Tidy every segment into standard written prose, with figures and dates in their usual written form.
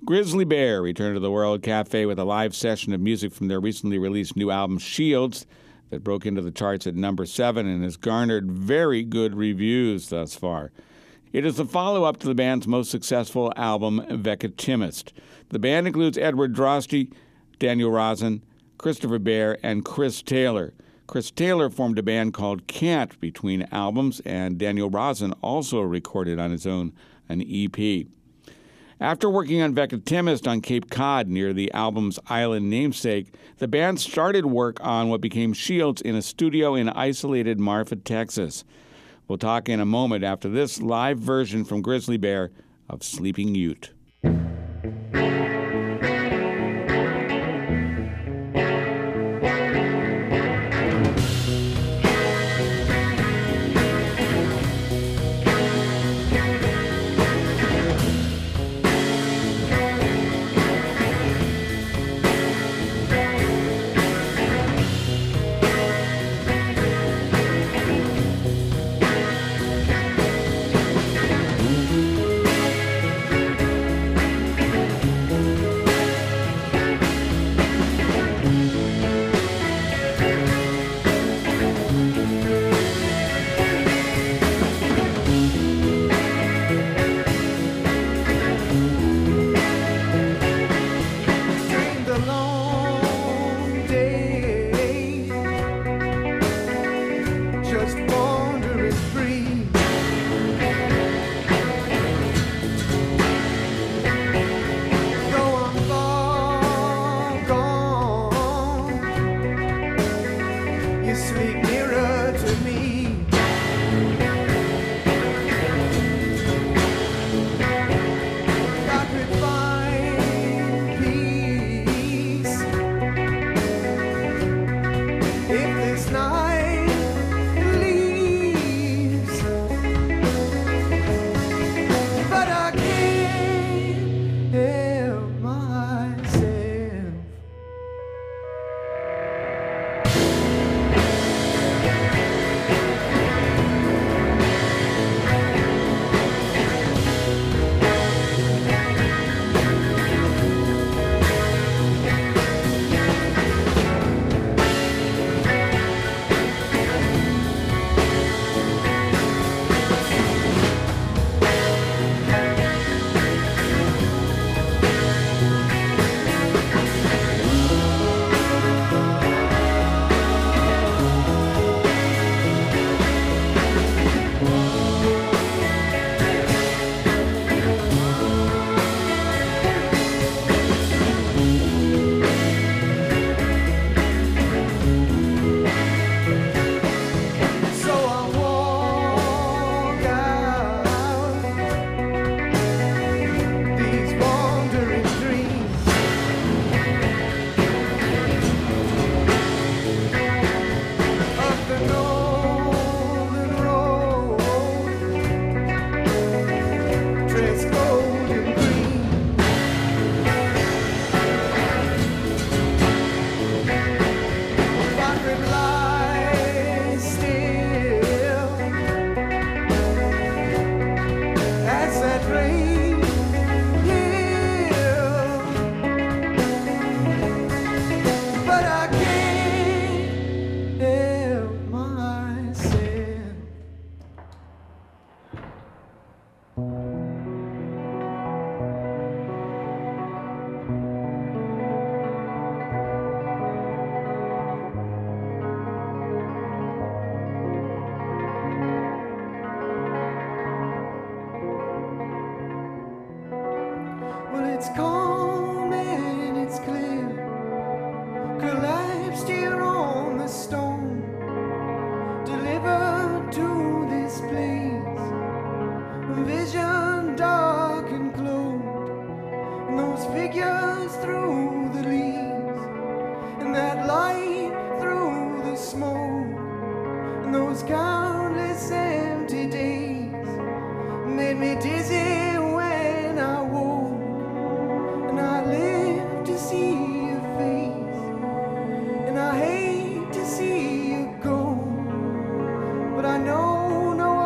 Grizzly Bear returned to the World Cafe with a live session of music from their recently released new album, Shields, that broke into the charts at number 7 and has garnered very good reviews thus far. It is the follow-up to the band's most successful album, Veckatimist. The band includes Edward Drosty, Daniel Rosen, Christopher Bear, and Chris Taylor. Chris Taylor formed a band called Can't between albums, and Daniel Rosen also recorded on his own an EP. After working on Veckatimist on Cape Cod near the album's island namesake, the band started work on what became Shields in a studio in isolated Marfa, Texas. We'll talk in a moment after this live version from Grizzly Bear of Sleeping Ute.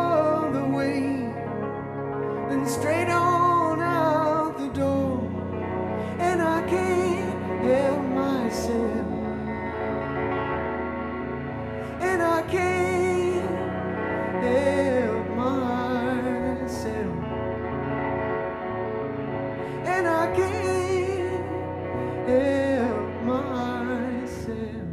Straight on out the door. and I can't help myself.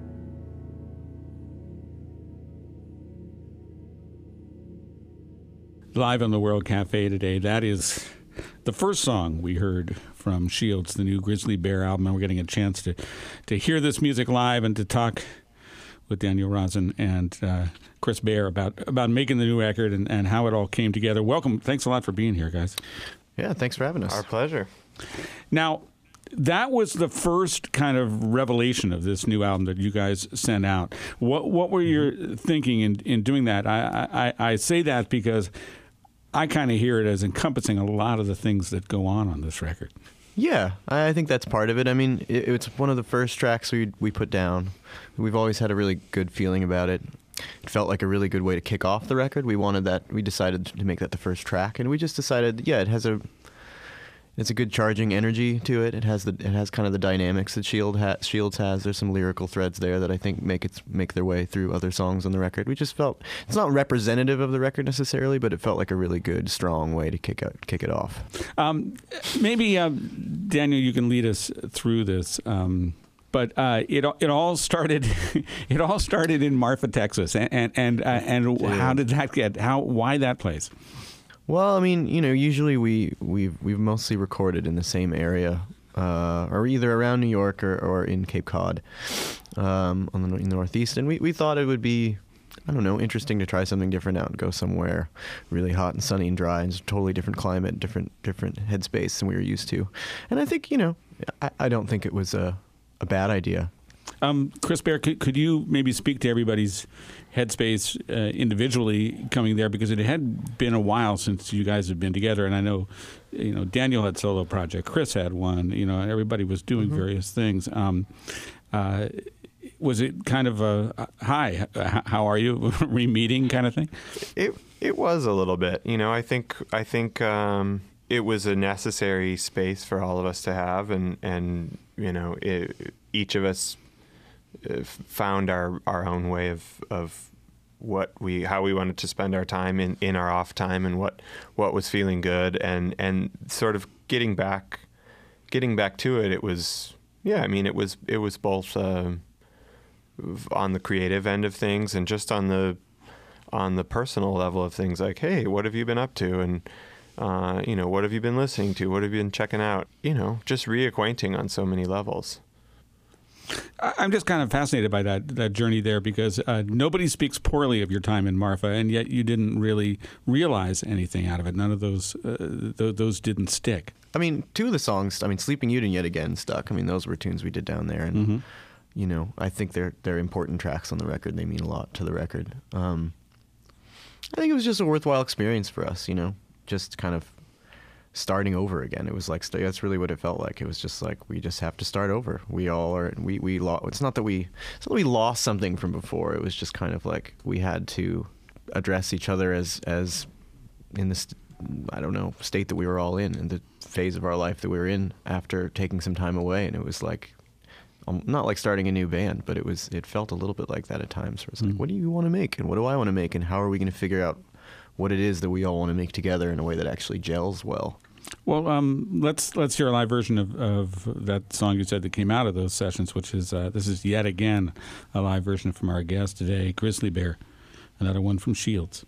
Live on the World Cafe today, that is the first song we heard from Shields, the new Grizzly Bear album, and we're getting a chance to hear this music live and to talk with Daniel Rosen and Chris Bear about making the new record and how it all came together. Welcome. Thanks a lot for being here, guys. Yeah, thanks for having us. Our pleasure. Now, that was the first kind of revelation of this new album that you guys sent out. What were you thinking in doing that? I say that because I kind of hear it as encompassing a lot of the things that go on this record. Yeah, I think that's part of it. I mean, it's one of the first tracks we put down. We've always had a really good feeling about it. It felt like a really good way to kick off the record. We decided to make that the first track, and we just decided, yeah, it's a good charging energy to it. It has kind of the dynamics that Shields has. There's some lyrical threads there that I think make their way through other songs on the record. We just felt it's not representative of the record necessarily, but it felt like a really good, strong way to kick it off. Maybe Daniel, you can lead us through this. But it all started in Marfa, Texas, and how did that why that place? Well, I mean, usually we've mostly recorded in the same area, or either around New York or in Cape Cod, in the Northeast, and we thought it would be, I don't know, interesting to try something different out and go somewhere really hot and sunny and dry and just totally different climate, different headspace than we were used to, and I think I don't think it was a bad idea. Chris Bear, could you maybe speak to everybody's headspace individually coming there, because it had been a while since you guys have been together, and I know, Daniel had solo project, Chris had one, everybody was doing various things. Was it kind of a hi, how are you, re-meeting kind of thing? It was a little bit. I think it was a necessary space for all of us to have, and each of us found our own way of how we wanted to spend our time in our off time, and what was feeling good, and sort of getting back to it. It was, it was both on the creative end of things and just on the personal level of things, like, hey, what have you been up to, and what have you been listening to, what have you been checking out, just reacquainting on so many levels. I'm just kind of fascinated by that journey there, because nobody speaks poorly of your time in Marfa, and yet you didn't really realize anything out of it. None of those didn't stick. I mean, two of the songs, Sleeping Uden Yet Again stuck. Those were tunes we did down there, and I think they're important tracks on the record. They mean a lot to the record. I think it was just a worthwhile experience for us, just kind of starting over again. It was like, that's really what it felt like. It was just like, we just have to start over. We all are, we lost, it's not that we lost something from before. It was just kind of like, we had to address each other as in this, state that we were all in the phase of our life that we were in after taking some time away. And it was like, not like starting a new band, but it felt a little bit like that at times. Where it's like, what do you want to make? And what do I want to make? And how are we going to figure out what it is that we all want to make together in a way that actually gels well? Well, let's hear a live version of that song you said that came out of those sessions, which is this is yet again a live version from our guest today, Grizzly Bear, another one from Shields.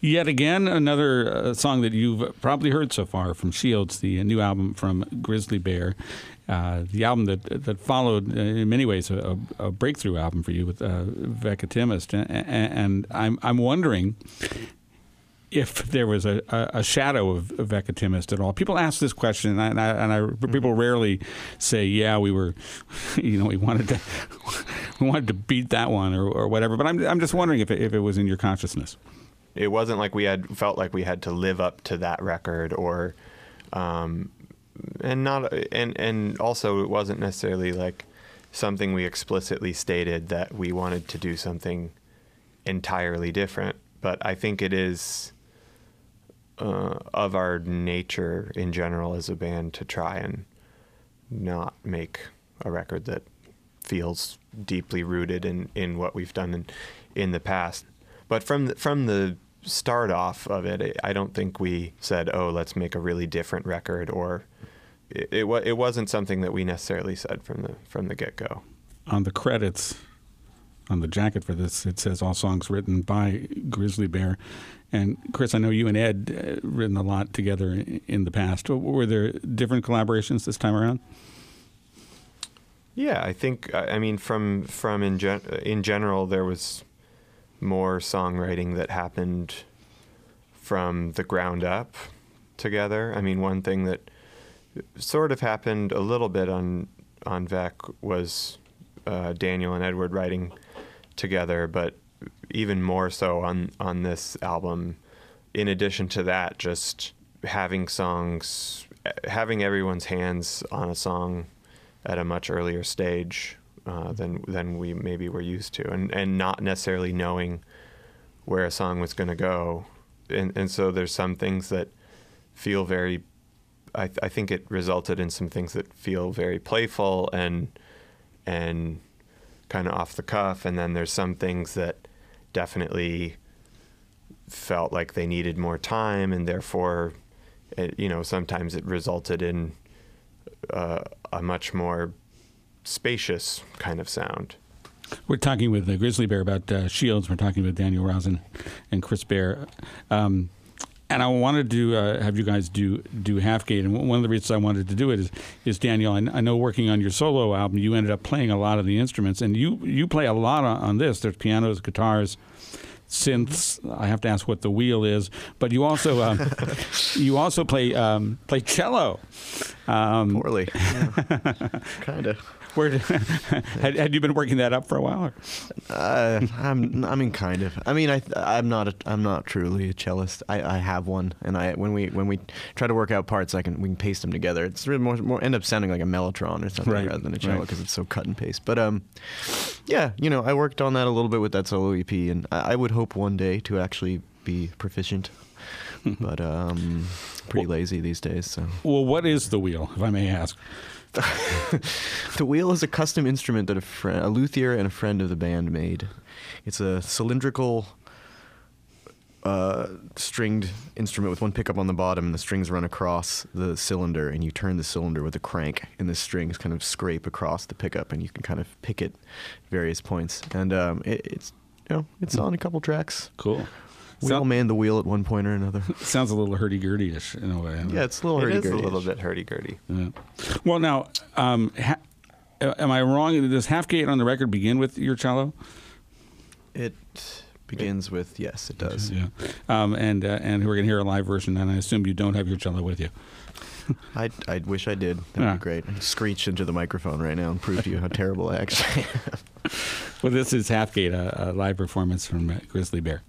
Yet again, another song that you've probably heard so far from Shields, the new album from Grizzly Bear, the album that followed, in many ways, a breakthrough album for you with Veckatimist. And I'm wondering if there was a shadow of Veckatimist at all. People ask this question, and people rarely say, "Yeah, we were, we wanted to beat that one or whatever." But I'm just wondering if it was in your consciousness. It wasn't like we felt like we had to live up to that record, or, and also it wasn't necessarily like something we explicitly stated that we wanted to do something entirely different. But I think it is of our nature in general as a band to try and not make a record that feels deeply rooted in what we've done in the past. But from the start off of it, I don't think we said, "Oh, let's make a really different record," or it wasn't something that we necessarily said from the get-go. On the credits, on the jacket for this, it says all songs written by Grizzly Bear. And Chris, I know you and Ed written a lot together in the past. Were there different collaborations this time around? Yeah, I think, I mean, from in general, there was more songwriting that happened from the ground up together. I mean, one thing that sort of happened a little bit on Vec was Daniel and Edward writing together, but even more so on this album. In addition to that, just having everyone's hands on a song at a much earlier stage than we maybe were used to, and not necessarily knowing where a song was going to go. And so there's some things that feel very, I think it resulted in some things that feel very playful and kind of off the cuff, and then there's some things that definitely felt like they needed more time, and therefore, sometimes it resulted in a much more spacious kind of sound. We're talking with Grizzly Bear about Shields. We're talking with Daniel Rosen and Chris Bear. And I wanted to have you guys do Halfgate. And one of the reasons I wanted to do it is Daniel, I know working on your solo album, you ended up playing a lot of the instruments. And you play a lot on this. There's pianos, guitars, synths. I have to ask what the wheel is. But you also play cello. Poorly. Kind of. Had you been working that up for a while? Kind of. I mean, I'm not truly a cellist. I have one, and when we try to work out parts, we can paste them together. It's really more end up sounding like a mellotron or something rather than a cello because it's so cut and paste. But yeah, I worked on that a little bit with that solo EP, and I would hope one day to actually be proficient. But pretty lazy these days. So. Well, what is the wheel, if I may ask? The wheel is a custom instrument that a luthier and a friend of the band made. It's a cylindrical stringed instrument with one pickup on the bottom, and the strings run across the cylinder, and you turn the cylinder with a crank, and the strings kind of scrape across the pickup, and you can kind of pick it at various points. And it's on a couple tracks. Cool. We all manned the wheel at one point or another. Sounds a little hurdy-gurdy-ish in a way. Yeah, it's a little hurdy-gurdy. It is a little bit hurdy-gurdy. Yeah. Well, now, am I wrong? Does Halfgate on the record begin with your cello? It begins with, yes, it does. Yeah. And we're going to hear a live version, and I assume you don't have your cello with you. I wish I did. That would be great. I'd screech into the microphone right now and prove to you how terrible I actually am. Well, this is Halfgate, a live performance from Grizzly Bear.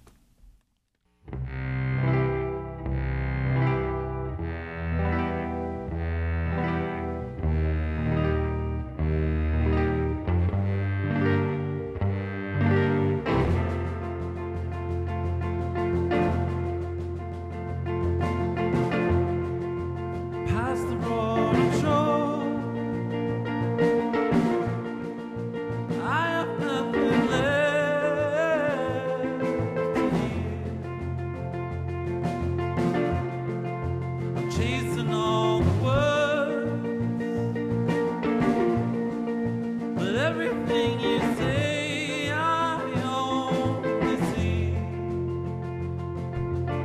Past the road of joy, I have nothing left to hear. I'm chasing all the words, but everything you say I only see.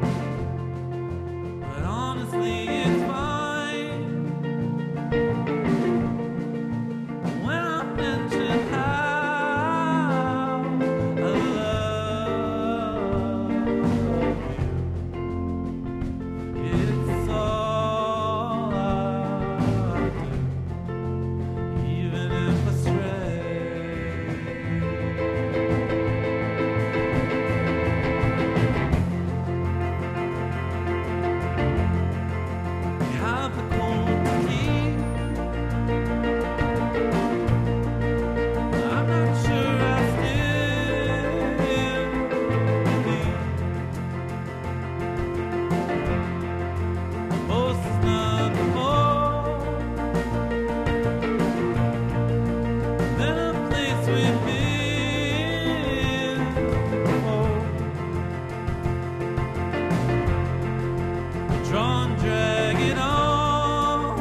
drawn, dragging on.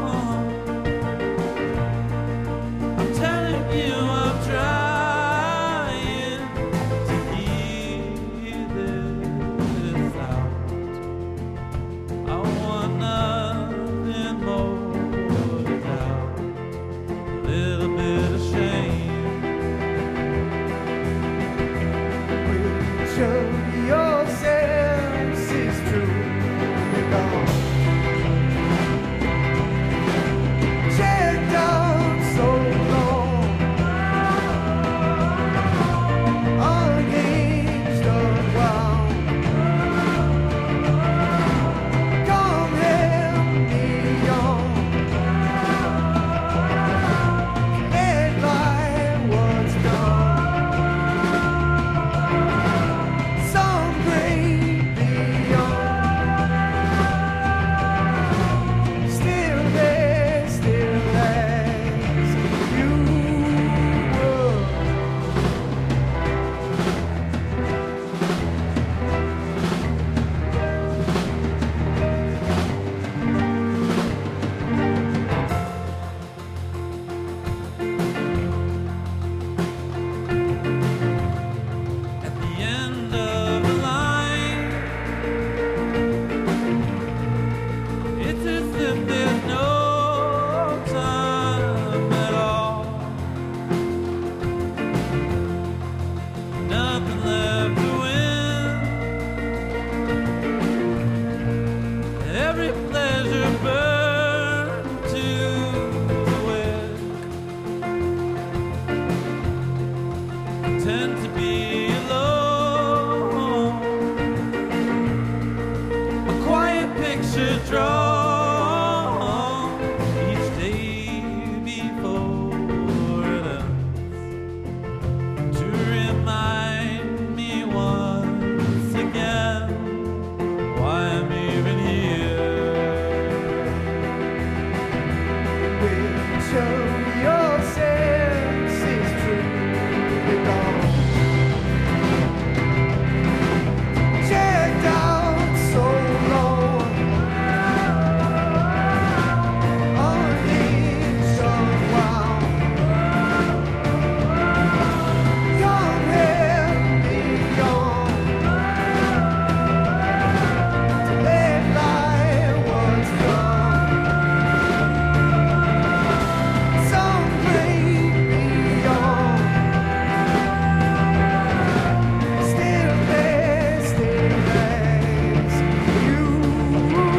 I'm telling you, I'm trying to hear this out. I want nothing more without a little bit of shame. Show yourself is true. Checked out so long, engaged a while. Come help me on. Can't lie what's done. Some great beyond. Still there, still as you were. At the end of the line, it's as if there's no time at all. Nothing left to win. Every pleasure burned to the wick. Tend to be alone. A quiet picture drawn each day before it ends, to remind me once again why I'm even here. Show yourself is true. Checked out so long, engaged a while. Come help me on. Let lie what's done. Some great beyond. Still there, still as you were.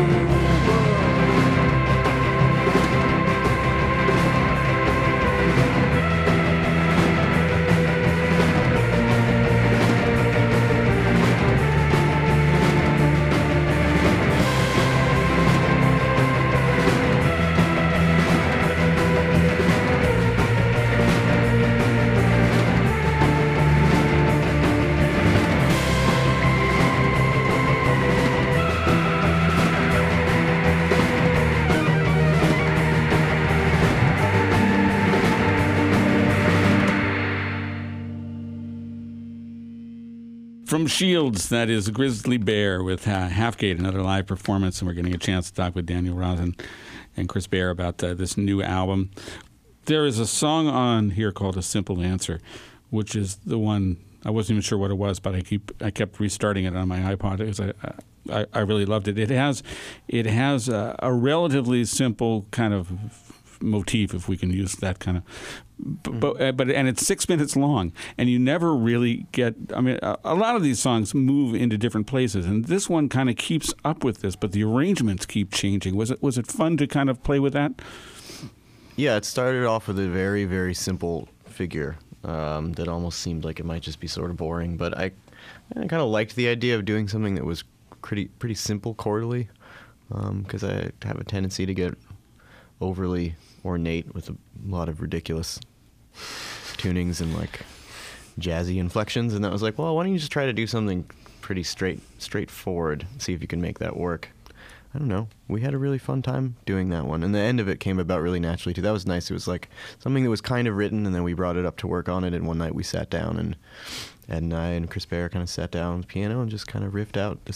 From Shields, that is Grizzly Bear with Halfgate, another live performance, and we're getting a chance to talk with Daniel Rosen and Chris Bear about this new album. There is a song on here called A Simple Answer, which is the one, I wasn't even sure what it was, but I kept restarting it on my iPod because I really loved it. It has a relatively simple kind of motif, if we can use that kind of, but and it's 6 minutes long, and you never really get. I mean, a lot of these songs move into different places, and this one kind of keeps up with this, but the arrangements keep changing. Was it fun to kind of play with that? Yeah, it started off with a very, very simple figure that almost seemed like it might just be sort of boring, but I kind of liked the idea of doing something that was pretty simple chordally, because I have a tendency to get overly ornate with a lot of ridiculous tunings and like jazzy inflections, and I was like, well, why don't you just try to do something pretty straightforward, see if you can make that work. I don't know. We had a really fun time doing that one, and the end of it came about really naturally too. That was nice. It was like something that was kind of written, and then we brought it up to work on it. And one night we sat down, and Ed and I and Chris Bear kind of sat down on the piano and just kind of riffed out this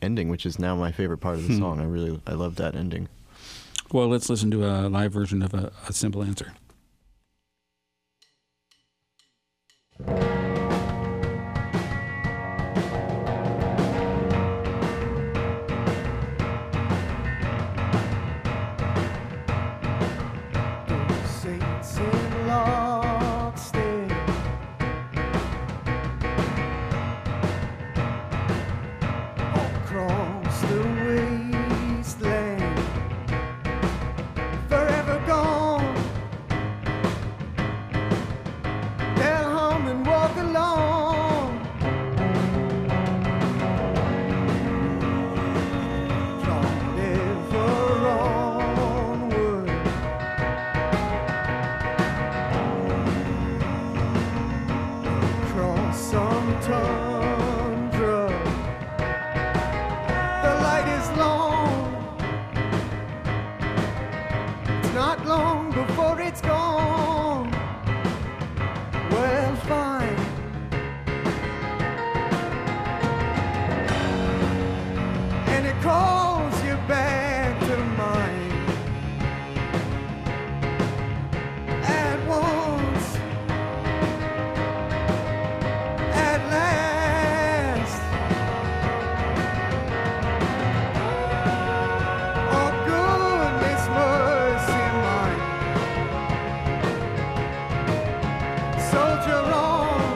ending, which is now my favorite part of the song. I love that ending. Well, let's listen to a live version of a Simple Answer. Saints in lockstep, across the wasteland, forever gone. They'll hum and walk along, trod ever onward. Across some tundra, the light is long. It's not long before it's gone. Well, fine. And it calls you back to mind at once. At last, oh goodness mercy mine, soldier on,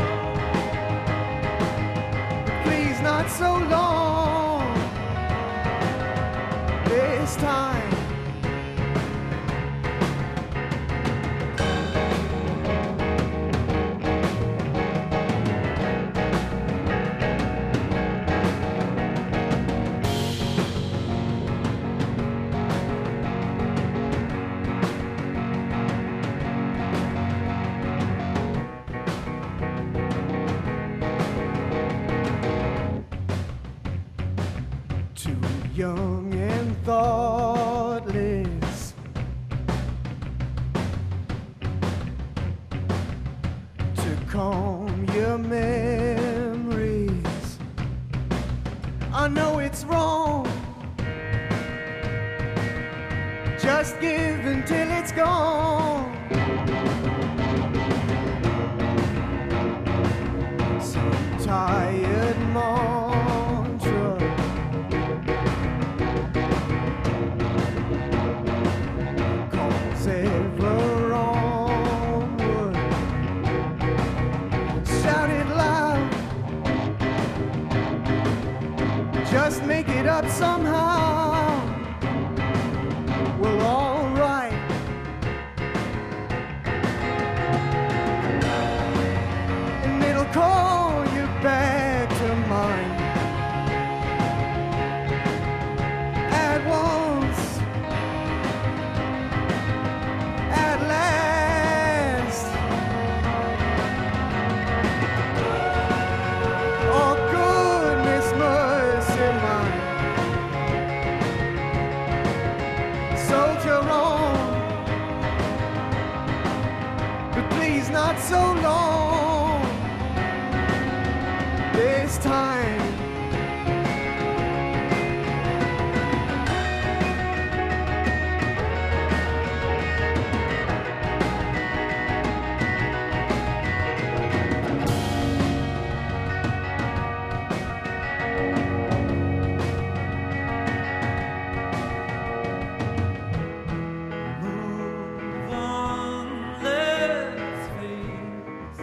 please not so long, this time. Too young and thoughtless to calm your memories. I know it's wrong. Just give until it's gone. Some tired mantra calls ever onward. Shout it loud. Just make it up somehow. Well, all right. And it'll call you back to mind at once, at last. Oh, goodness mercy mine, soldier on, but please not so long, this time. Move on, let's face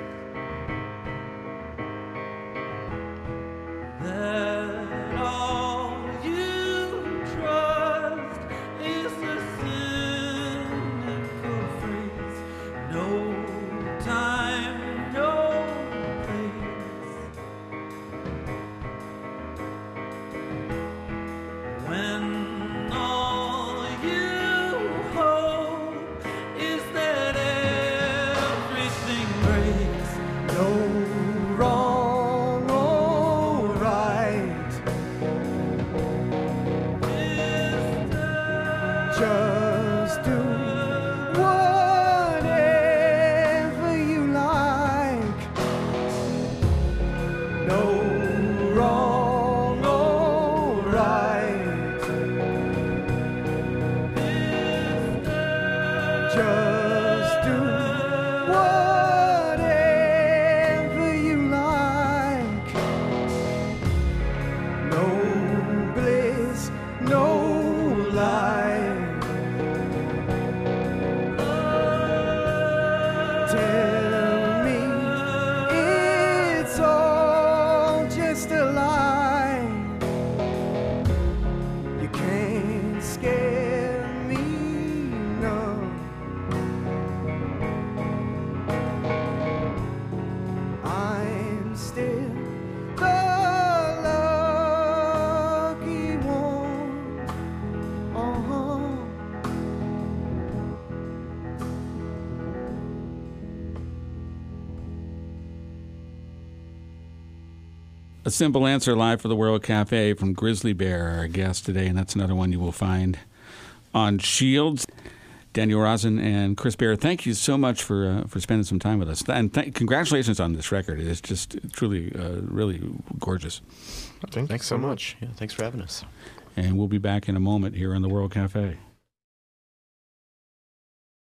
that all you trust is the cynical phrase. No time, no place. When all you hope is that everything breaks. No wrong or right, just do whatever you like. No wrong or no lie. Tell me it's all just a lie. You can't scare me, no. I'm still the lucky one. Uh-huh. A Simple Answer live for the World Cafe from Grizzly Bear, our guest today, and that's another one you will find on Shields. Daniel Rosen and Chris Bear, thank you so much for spending some time with us. And congratulations on this record. It's just truly, really gorgeous. Thanks so much. Yeah, thanks for having us. And we'll be back in a moment here on the World Cafe.